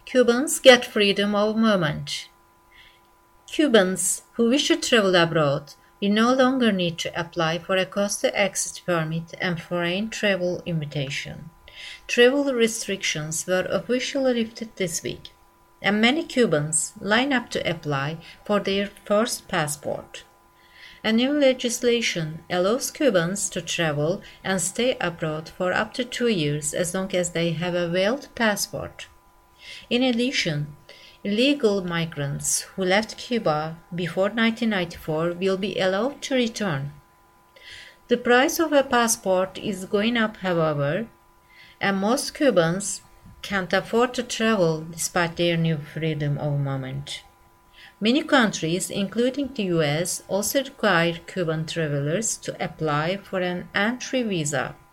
Cubans get freedom of movement. Cubans who wish to travel abroad will no longer need to apply for a coastal exit permit and foreign travel invitation. Travel restrictions were officially lifted this week, and many Cubans line up to apply for their first passport. A new legislation allows Cubans to travel and stay abroad for up to 2 years as long as they have a valid passport. In addition, illegal migrants who left Cuba before 1994 will be allowed to return. The price of a passport is going up, however, and most Cubans can't afford to travel despite their new freedom of movement. Many countries, including the US, also require Cuban travelers to apply for an entry visa.